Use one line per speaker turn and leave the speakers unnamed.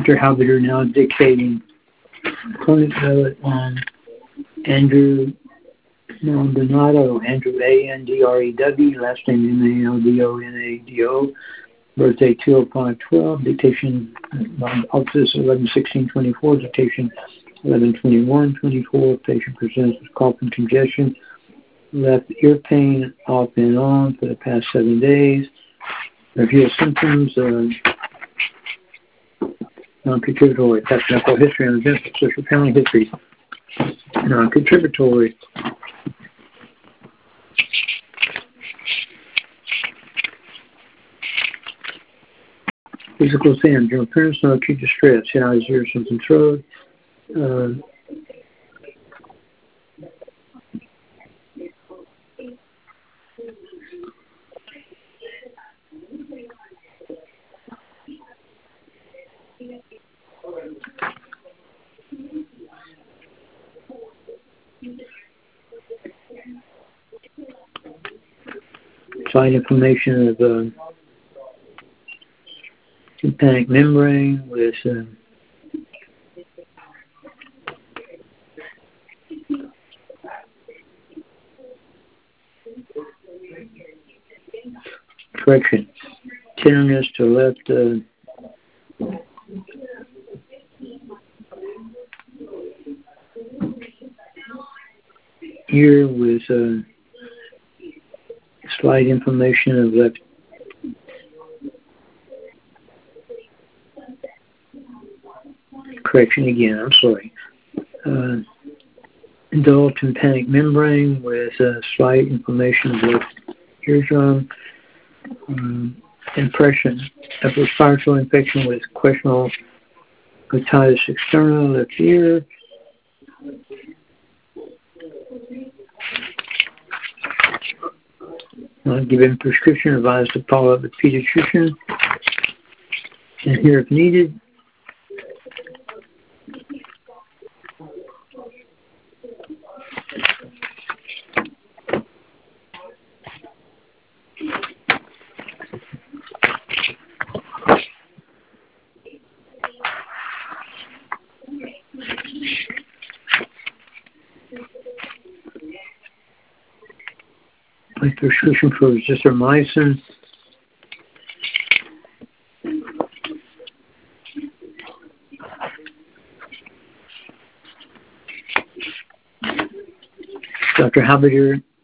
Dr. Halberger now dictating clinic note on Andrew Maldonado, Andrew Andrew, last name Maldonado, birthday 20512, dictation office 111624, dictation 112124. Patient presents with cough and congestion, left ear pain off and on for the past 7 days. Review of symptoms, non-contributory, past medical history, and events of social family history. Non-contributory. Physical exam, general appearance, no acute distress, eyes, ears, and throat. Slight inflammation of tympanic membrane with correction, tenderness to left ear with slight inflammation of left correction again, I'm sorry. Dull tympanic membrane with slight inflammation of left eardrum. Impression of respiratory infection with questionable otitis externa, left ear. Given prescription, advised to follow up with pediatrician, and here if needed. With prescription for azithromycin. Dr. Halberger